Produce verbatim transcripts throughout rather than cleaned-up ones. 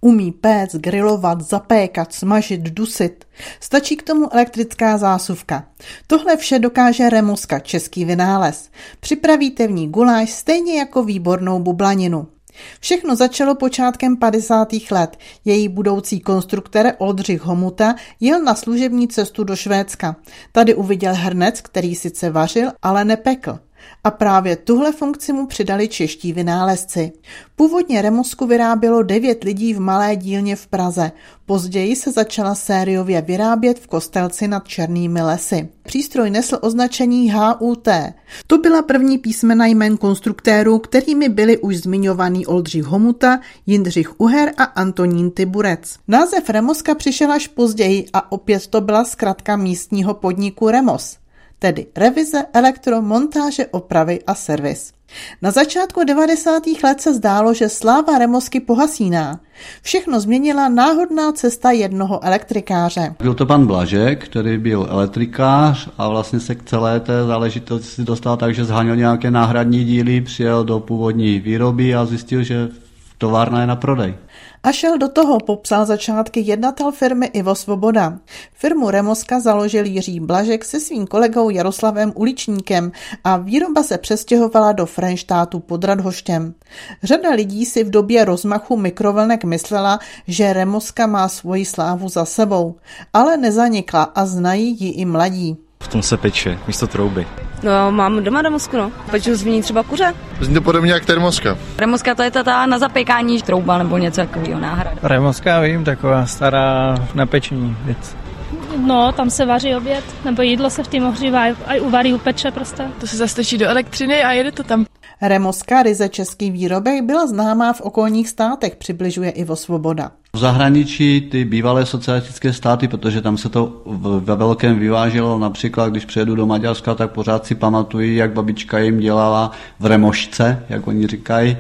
Umí péct, grilovat, zapékat, smažit, dusit. Stačí k tomu elektrická zásuvka. Tohle vše dokáže Remoska, český vynález. Připravíte v ní guláš stejně jako výbornou bublaninu. Všechno začalo počátkem padesátých let. Její budoucí konstruktor Oldřich Homuta jel na služební cestu do Švédska. Tady uviděl hrnec, který sice vařil, ale nepekl. A právě tuhle funkci mu přidali čeští vynálezci. Původně Remosku vyrábělo devět lidí v malé dílně v Praze. Později se začala sériově vyrábět v Kostelci nad Černými lesy. Přístroj nesl označení H U T. To byla první písmena jmén konstruktérů, kterými byli už zmiňovaný Oldřich Homuta, Jindřich Uher a Antonín Tyburec. Název Remoska přišel až později a opět to byla zkratka místního podniku Remos. Tedy revize, elektro, montáže, opravy a servis. Na začátku devadesátých let se zdálo, že sláva Remosky pohasíná. Všechno změnila náhodná cesta jednoho elektrikáře. Byl to pan Blažek, který byl elektrikář a vlastně se k celé té záležitosti dostal tak, že zháněl nějaké náhradní díly, přijel do původní výroby a zjistil, že továrna je na prodej. A šel do toho, popsal začátky jednatel firmy Ivo Svoboda. Firmu Remoska založil Jiří Blažek se svým kolegou Jaroslavem Uličníkem a výroba se přestěhovala do Frenštátu pod Radhoštěm. Řada lidí si v době rozmachu mikrovlnek myslela, že Remoska má svoji slávu za sebou, ale nezanikla a znají ji i mladí. V tom se peče, místo trouby. No, mám doma Remosku, no. Peču z ní třeba kuře. Zní to podobně jak termoska. Remoska to je ta na zapékání trouba nebo něco takového náhrada. Remoska vím, taková stará na pečení věc. No, tam se vaří oběd, nebo jídlo se v tím ohřívá a uvarí, upeče prostě. To se zastrčí do elektřiny a jede to tam. Remoska, ryze český výrobek, byla známá v okolních státech, přibližuje Ivo Svoboda. V zahraničí ty bývalé socialistické státy, protože tam se to ve velkém vyváželo, například když přijedu do Maďarska, tak pořád si pamatuju, jak babička jim dělala v remošce, jak oni říkají,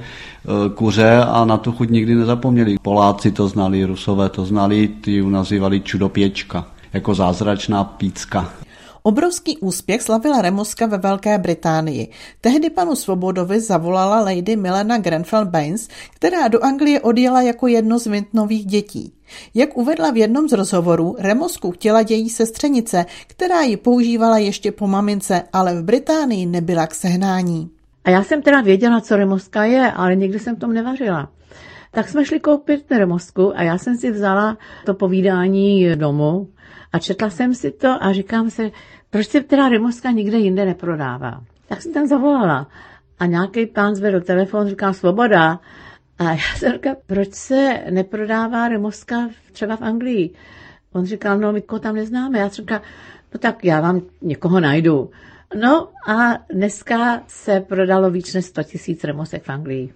kuře a na tu chuť nikdy nezapomněli. Poláci to znali, Rusové to znali, ty ji nazývali čudopěčka, jako zázračná pícka. Obrovský úspěch slavila Remoska ve Velké Británii. Tehdy panu Svobodovi zavolala lady Milena Grenfell-Bynes, která do Anglie odjela jako jedno z Vintnových dětí. Jak uvedla v jednom z rozhovorů, Remosku chtěla její sestřenice, která ji používala ještě po mamince, ale v Británii nebyla k sehnání. A já jsem teda věděla, co Remoska je, ale nikdy jsem v tom nevařila. Tak jsme šli koupit Remosku a já jsem si vzala to povídání domů a četla jsem si to a říkám se, proč se teda Remoska nikde jinde neprodává. Tak jsem tam zavolala a nějaký pán zvedl telefon, říkal Svoboda. A já jsem říkala, proč se neprodává Remoska třeba v Anglii? On říkal, no my koho tam neznáme. Já jsem říkala, no tak já vám někoho najdu. No a dneska se prodalo víc než sto tisíc Remosek v Anglii.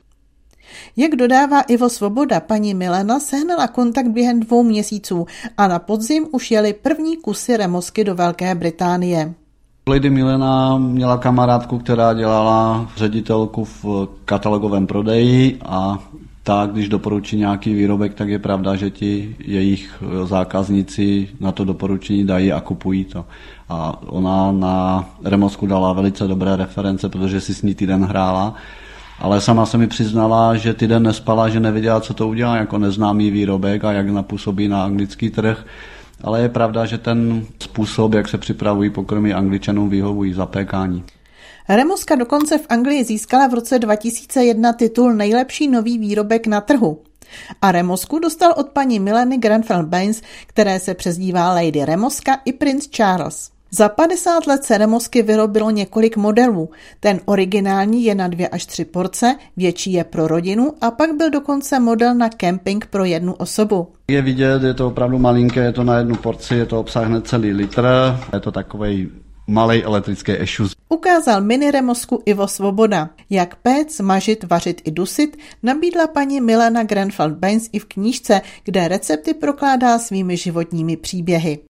Jak dodává Ivo Svoboda, paní Milena sehnala kontakt během dvou měsíců a na podzim už jeli první kusy Remosky do Velké Británie. Lady Milena měla kamarádku, která dělala ředitelku v katalogovém prodeji a ta, když doporučí nějaký výrobek, tak je pravda, že ti jejich zákazníci na to doporučení dají a kupují to. A ona na Remosku dala velice dobré reference, protože si s ní týden hrála. Ale sama se mi přiznala, že týden nespala, že nevěděla, co to udělá jako neznámý výrobek a jak napůsobí na anglický trh. Ale je pravda, že ten způsob, jak se připravují pokrmy Angličanům, vyhovují zapékání. Remoska dokonce v Anglii získala v roce dva tisíce jedna titul nejlepší nový výrobek na trhu. A Remosku dostal od paní Mileny Grenfell-Bynes, které se přezdívá Lady Remoska, i princ Charles. Za padesát let se Remosky vyrobilo několik modelů. Ten originální je na dvě až tři porce, větší je pro rodinu a pak byl dokonce model na kemping pro jednu osobu. Je vidět, je to opravdu malinké, je to na jednu porci, je to obsáhne celý litr, je to takovej malej elektrický ešus. Ukázal mini Remosku Ivo Svoboda. Jak péct, mažit, vařit i dusit, nabídla paní Milena Grenfell-Bynes i v knížce, kde recepty prokládá svými životními příběhy.